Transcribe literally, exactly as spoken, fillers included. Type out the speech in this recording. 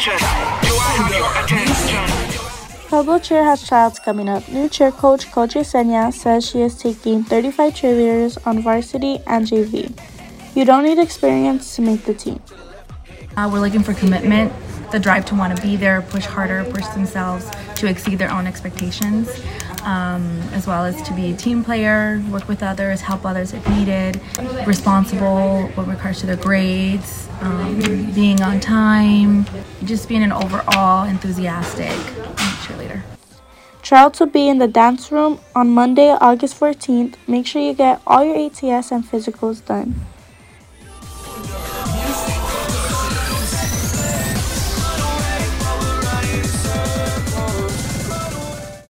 attention? Do I have your attention? Pueblo Cheer has tryouts coming up. New cheer coach Coach Yesenia says she is taking thirty-five cheerleaders on varsity and J V. You don't need experience to make the team. Uh, we're looking for commitment, the drive to want to be there, push harder, push themselves to exceed their own expectations, um, as well as to be a team player, work with others, help others if needed, responsible with regards to their grades, um, being on time, just being an overall enthusiastic cheerleader. Tryouts will be in the dance room on Monday, August fourteenth. Make sure you get all your A T S and physicals done.